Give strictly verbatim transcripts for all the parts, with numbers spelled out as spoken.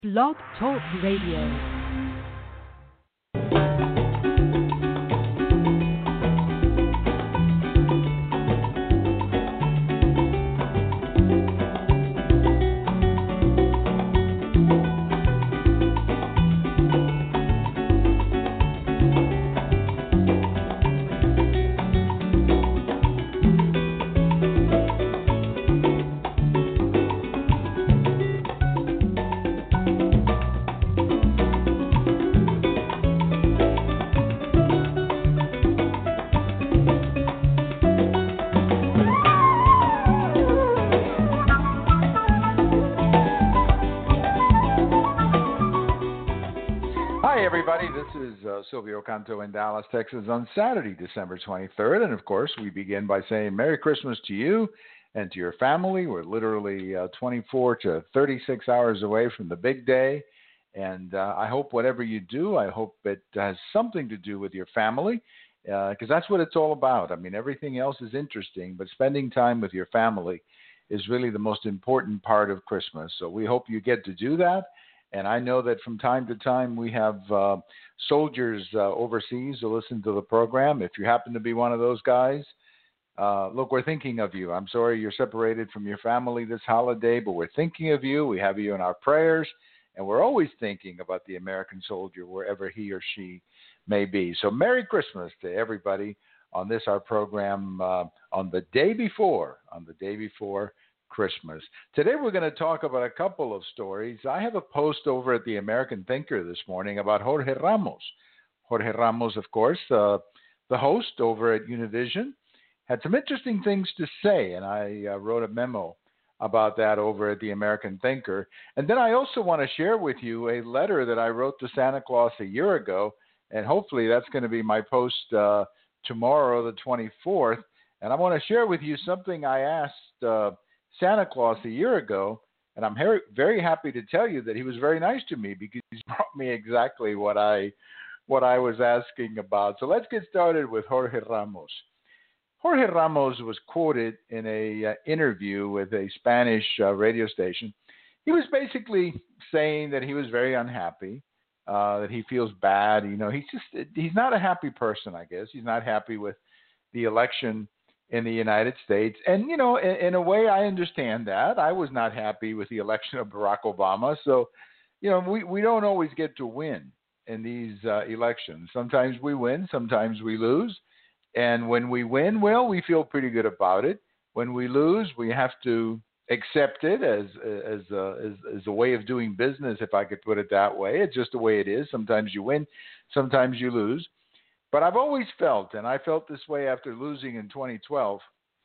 Blog Talk Radio. Silvio Canto in Dallas, Texas on Saturday, December twenty-third. And of course, we begin by saying Merry Christmas to you and to your family. We're literally uh, twenty-four to thirty-six hours away from the big day. And uh, I hope whatever you do, I hope it has something to do with your family, because uh, that's what it's all about. I mean, everything else is interesting, but spending time with your family is really the most important part of Christmas. So we hope you get to do that. And I know that from time to time we have uh, soldiers uh, overseas who listen to the program. If you happen to be one of those guys, uh, look, we're thinking of you. I'm sorry you're separated from your family this holiday, but we're thinking of you. We have you in our prayers, and we're always thinking about the American soldier wherever he or she may be. So Merry Christmas to everybody on this, our program, uh, on the day before, on the day before Christmas. Today we're going to talk about a couple of stories. I have a post over at the American Thinker this morning about Jorge Ramos. Jorge Ramos, of course, uh, the host over at Univision, had some interesting things to say, and I uh, wrote a memo about that over at the American Thinker. And then I also want to share with you a letter that I wrote to Santa Claus a year ago, and hopefully that's going to be my post uh, tomorrow, the twenty-fourth. And I want to share with you something I asked uh, Santa Claus a year ago, and I'm very, very happy to tell you that he was very nice to me because he brought me exactly what I what I was asking about. So let's get started with Jorge Ramos. Jorge Ramos was quoted in a uh, interview with a Spanish uh, radio station. He was basically saying that he was very unhappy, uh, that he feels bad. You know, he's just he's not a happy person, I guess. He's not happy with the election in the United States. And, you know, in, in a way, I understand that. I was not happy with the election of Barack Obama. So, you know, we, we don't always get to win in these uh, elections. Sometimes we win, sometimes we lose. And when we win, well, we feel pretty good about it. When we lose, we have to accept it as as a, as, as a way of doing business, if I could put it that way. It's just the way it is. Sometimes you win, sometimes you lose. But I've always felt, and I felt this way after losing in twenty twelve,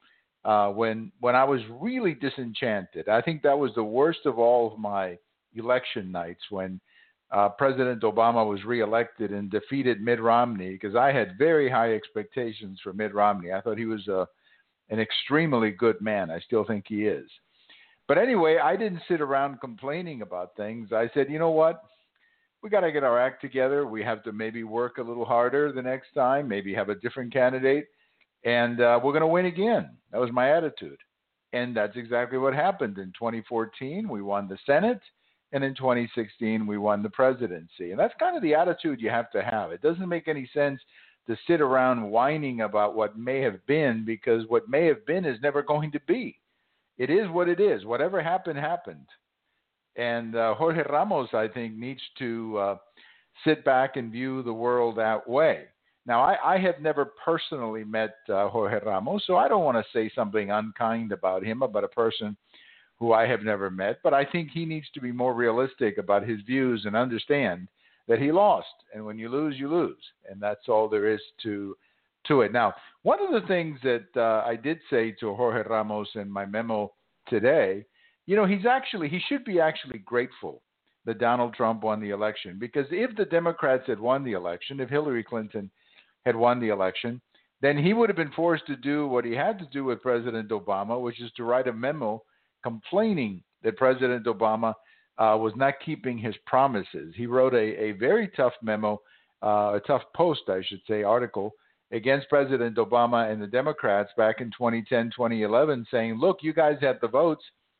uh, when when I was really disenchanted. I think that was the worst of all of my election nights when uh, President Obama was reelected and defeated Mitt Romney, because I had very high expectations for Mitt Romney. I thought he was a, an extremely good man. I still think he is. But anyway, I didn't sit around complaining about things. I said, you know what? We got to get our act together. We have to maybe work a little harder the next time, maybe have a different candidate, and uh, we're going to win again. That was my attitude. And that's exactly what happened. In twenty fourteen, we won the Senate, and in twenty sixteen, we won the presidency. And that's kind of the attitude you have to have. It doesn't make any sense to sit around whining about what may have been, because what may have been is never going to be. It is what it is. Whatever happened, happened. And uh, Jorge Ramos, I think, needs to uh, sit back and view the world that way. Now, I, I have never personally met uh, Jorge Ramos, so I don't want to say something unkind about him, about a person who I have never met. But I think he needs to be more realistic about his views and understand that he lost. And when you lose, you lose. And that's all there is to to it. Now, one of the things that uh, I did say to Jorge Ramos in my memo today, you know, he's actually, he should be actually grateful that Donald Trump won the election, because if the Democrats had won the election, if Hillary Clinton had won the election, then he would have been forced to do what he had to do with President Obama, which is to write a memo complaining that President Obama uh, was not keeping his promises. He wrote a, a very tough memo, uh, a tough post, I should say, article against President Obama and the Democrats back in twenty ten, twenty eleven, saying, look, you guys had the votes,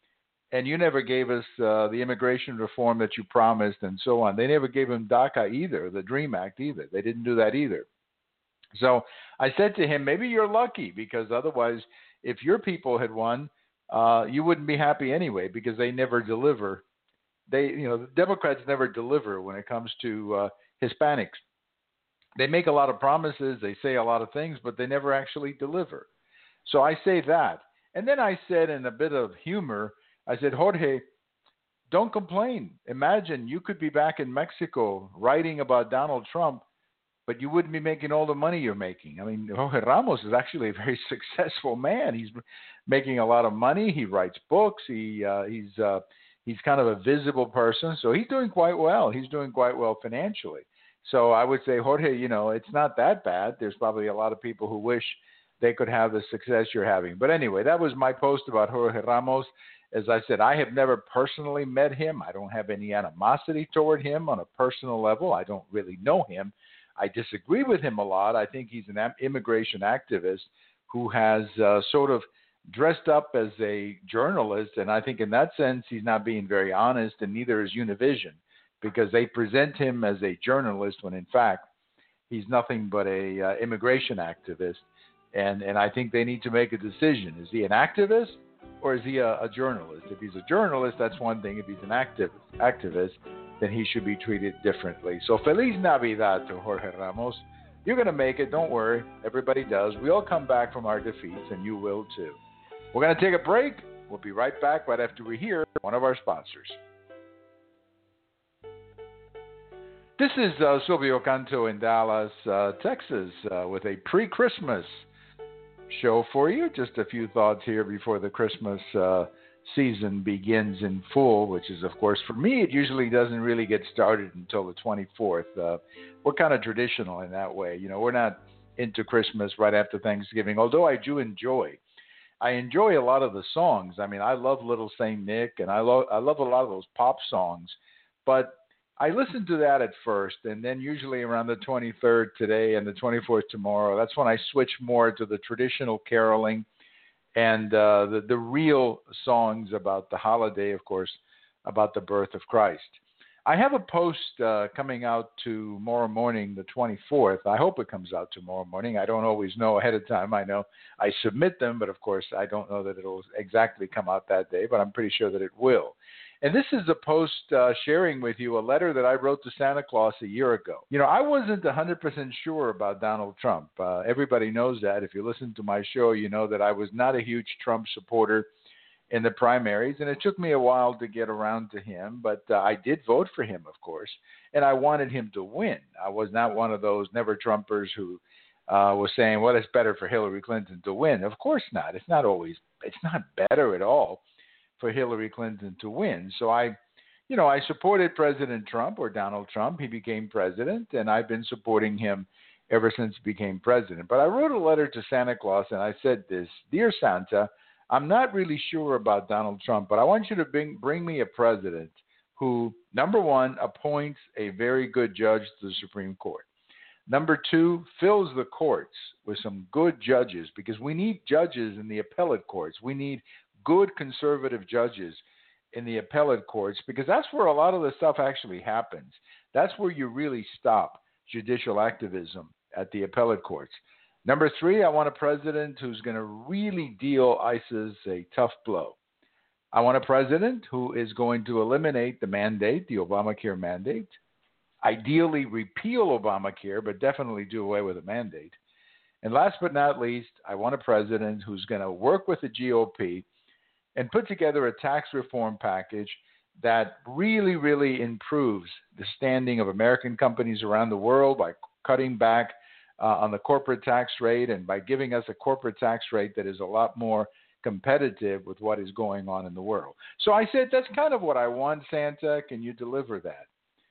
and you never gave us uh, the immigration reform that you promised and so on. They never gave him DACA either, the DREAM Act either. They didn't do that either. So I said to him, maybe you're lucky, because otherwise, if your people had won, uh, you wouldn't be happy anyway, because they never deliver. They, you know, the Democrats never deliver when it comes to uh, Hispanics. They make a lot of promises, they say a lot of things, but they never actually deliver. So I say that. And then I said, in a bit of humor, I said, Jorge, don't complain. Imagine you could be back in Mexico writing about Donald Trump, but you wouldn't be making all the money you're making. I mean, Jorge Ramos is actually a very successful man. He's making a lot of money. He writes books. He uh, he's uh, he's kind of a visible person, so he's doing quite well. He's doing quite well financially. So I would say, Jorge, you know, it's not that bad. There's probably a lot of people who wish they could have the success you're having. But anyway, that was my post about Jorge Ramos. As I said, I have never personally met him. I don't have any animosity toward him on a personal level. I don't really know him. I disagree with him a lot. I think he's an immigration activist who has uh, sort of dressed up as a journalist, and I think in that sense he's not being very honest, and neither is Univision, because they present him as a journalist when in fact he's nothing but a uh, immigration activist, and, and I think they need to make a decision. Is he an activist or is he a, a journalist? If he's a journalist, that's one thing. If he's an activist, activist, then he should be treated differently. So Feliz Navidad to Jorge Ramos. You're going to make it. Don't worry. Everybody does. We all come back from our defeats, and you will too. We're going to take a break. We'll be right back right after we hear one of our sponsors. This is uh, Silvio Canto in Dallas, uh, Texas, uh, with a pre-Christmas show for you. Just a few thoughts here before the Christmas uh, season begins in full, which is, of course, for me, it usually doesn't really get started until the twenty-fourth. Uh, we're kind of traditional in that way. You know, we're not into Christmas right after Thanksgiving, although I do enjoy. I enjoy a lot of the songs. I mean, I love Little Saint Nick, and I love I love a lot of those pop songs, but I listen to that at first, and then usually around the twenty-third today and the twenty-fourth tomorrow, that's when I switch more to the traditional caroling and uh, the, the real songs about the holiday, of course, about the birth of Christ. I have a post uh, coming out tomorrow morning, the twenty-fourth. I hope it comes out tomorrow morning. I don't always know ahead of time. I know I submit them, but of course I don't know that it will exactly come out that day, but I'm pretty sure that it will. And this is a post uh, sharing with you a letter that I wrote to Santa Claus a year ago. You know, I wasn't one hundred percent sure about Donald Trump. Uh, everybody knows that. If you listen to my show, you know that I was not a huge Trump supporter in the primaries, and it took me a while to get around to him, but uh, I did vote for him, of course, and I wanted him to win. I was not one of those never-Trumpers who uh, was saying, well, it's better for Hillary Clinton to win. Of course not. It's not always, it's not better at all for Hillary Clinton to win. So I, you know, I supported President Trump, or Donald Trump. He became president, and I've been supporting him ever since he became president. But I wrote a letter to Santa Claus, and I said this: Dear Santa, I'm not really sure about Donald Trump, but I want you to bring, bring me a president who, number one, appoints a very good judge to the Supreme Court. Number two, fills the courts with some good judges, because we need judges in the appellate courts. We need good conservative judges in the appellate courts, because that's where a lot of the stuff actually happens. That's where you really stop judicial activism, at the appellate courts. Number three, I want a president who's going to really deal ISIS a tough blow. I want a president who is going to eliminate the mandate, the Obamacare mandate, ideally repeal Obamacare, but definitely do away with the mandate. And last but not least, I want a president who's going to work with the G O P and put together a tax reform package that really, really improves the standing of American companies around the world by cutting back uh, on the corporate tax rate, and by giving us a corporate tax rate that is a lot more competitive with what is going on in the world. So I said, that's kind of what I want, Santa. Can you deliver that?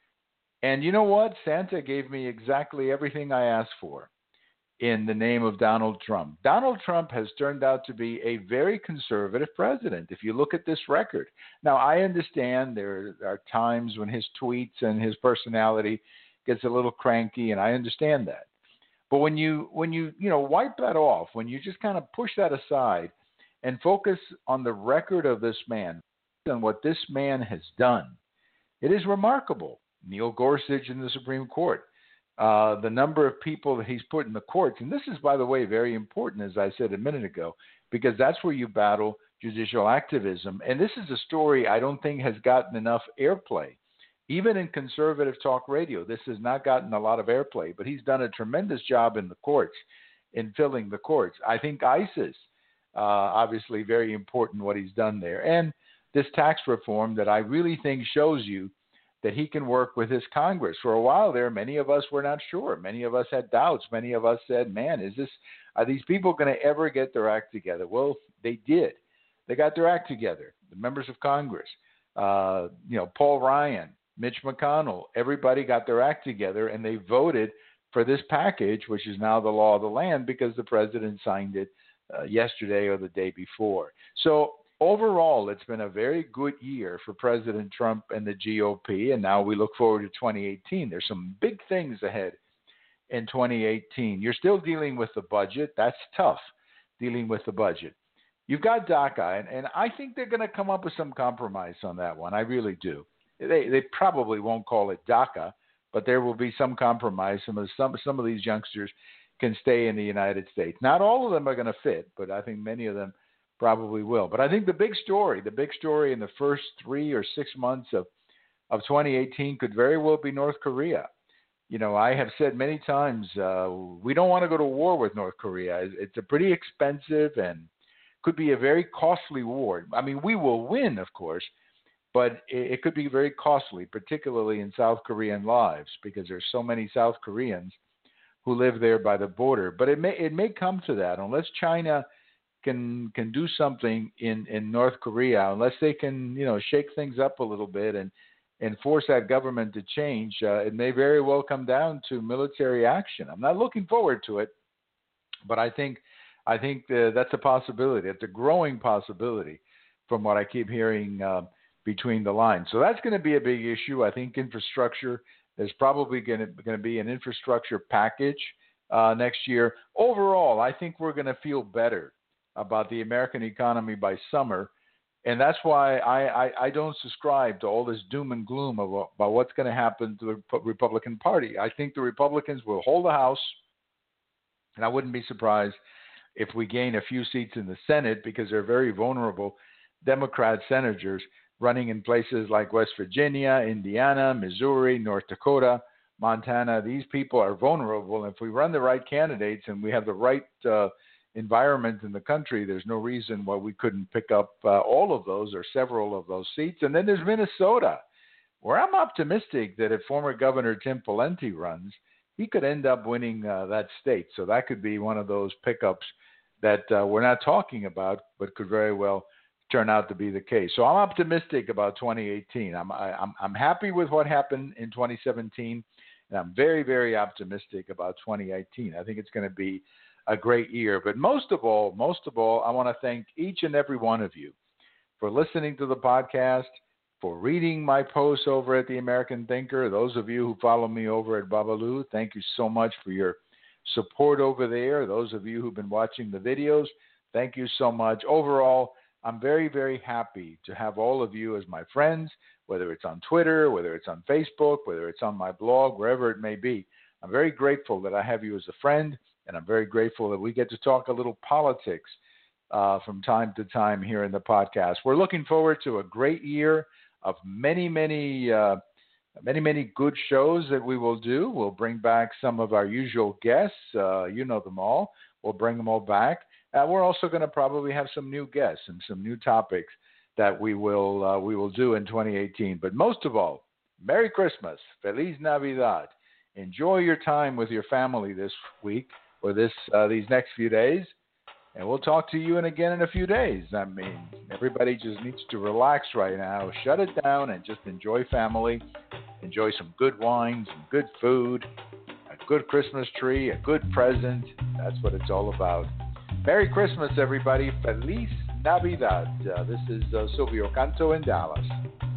And you know what? Santa gave me exactly everything I asked for in the name of Donald Trump. Donald Trump has turned out to be a very conservative president, if you look at this record. Now, I understand there are times when his tweets and his personality gets a little cranky, and I understand that. But when you, when you, you know, wipe that off, when you just kind of push that aside and focus on the record of this man, on what this man has done, it is remarkable. Neil Gorsuch in the Supreme Court, uh, the number of people that he's put in the courts, and this is, by the way, very important, as I said a minute ago, because that's where you battle judicial activism. And this is a story I don't think has gotten enough airplay. Even in conservative talk radio, this has not gotten a lot of airplay, but he's done a tremendous job in the courts, in filling the courts. I think ISIS, uh, obviously very important what he's done there. And this tax reform that I really think shows you that he can work with his Congress. For a while there, many of us were not sure. Many of us had doubts. Many of us said, man, is this, are these people going to ever get their act together? Well, they did. They got their act together. The members of Congress, uh, you know, Paul Ryan, Mitch McConnell, everybody got their act together, and they voted for this package, which is now the law of the land because the president signed it uh, yesterday or the day before. So overall, it's been a very good year for President Trump and the G O P, and now we look forward to twenty eighteen. There's some big things ahead in twenty eighteen. You're still dealing with the budget. That's tough, dealing with the budget. You've got DACA, and, and I think they're going to come up with some compromise on that one. I really do. They they probably won't call it DACA, but there will be some compromise. Some of some some of these youngsters can stay in the United States. Not all of them are going to fit, but I think many of them probably will. But I think the big story, the big story in the first three or six months of, of twenty eighteen could very well be North Korea. You know, I have said many times, uh, we don't want to go to war with North Korea. It's a pretty expensive and could be a very costly war. I mean, we will win, of course, but it, it could be very costly, particularly in South Korean lives, because there's so many South Koreans who live there by the border. But it may it may come to that unless China can can do something in, in North Korea, unless they can, you know, shake things up a little bit and, and force that government to change. Uh, it may very well come down to military action. I'm not looking forward to it, but I think I think uh, that's a possibility. It's a growing possibility from what I keep hearing uh, between the lines. So that's going to be a big issue. I think infrastructure, there's probably going to, going to be an infrastructure package uh, next year. Overall, I think we're going to feel better about the American economy by summer. And that's why I, I, I don't subscribe to all this doom and gloom about, about what's going to happen to the Republican Party. I think the Republicans will hold the House, and I wouldn't be surprised if we gain a few seats in the Senate, because they're very vulnerable Democrat senators running in places like West Virginia, Indiana, Missouri, North Dakota, Montana. These people are vulnerable. If we run the right candidates and we have the right uh, environment in the country, there's no reason why we couldn't pick up uh, all of those or several of those seats. And then there's Minnesota, where I'm optimistic that if former Governor Tim Pawlenty runs, he could end up winning uh, that state. So that could be one of those pickups that uh, we're not talking about, but could very well turn out to be the case. So I'm optimistic about twenty eighteen. I'm I, I'm I'm happy with what happened in twenty seventeen, and I'm very, very optimistic about twenty eighteen. I think it's going to be a great year. But most of all, most of all, I want to thank each and every one of you for listening to the podcast, for reading my posts over at The American Thinker. Those of you who follow me over at Babalu, thank you so much for your support over there. Those of you who've been watching the videos, thank you so much. Overall, I'm very, very happy to have all of you as my friends, whether it's on Twitter, whether it's on Facebook, whether it's on my blog, wherever it may be. I'm very grateful that I have you as a friend, and I'm very grateful that we get to talk a little politics uh, from time to time here in the podcast. We're looking forward to a great year of many, many, uh, many, many good shows that we will do. We'll bring back some of our usual guests. Uh, you know them all. We'll bring them all back. Uh, we're also going to probably have some new guests and some new topics that we will uh, we will do in twenty eighteen. But most of all, Merry Christmas, Feliz Navidad. Enjoy your time with your family this week or this uh, these next few days, and we'll talk to you in again in a few days. I mean, everybody just needs to relax right now, shut it down, and just enjoy family. Enjoy some good wine, some good food, a good Christmas tree, a good present. That's what it's all about. Merry Christmas, everybody. Feliz Navidad. Uh, this is uh, Silvio Canto in Dallas.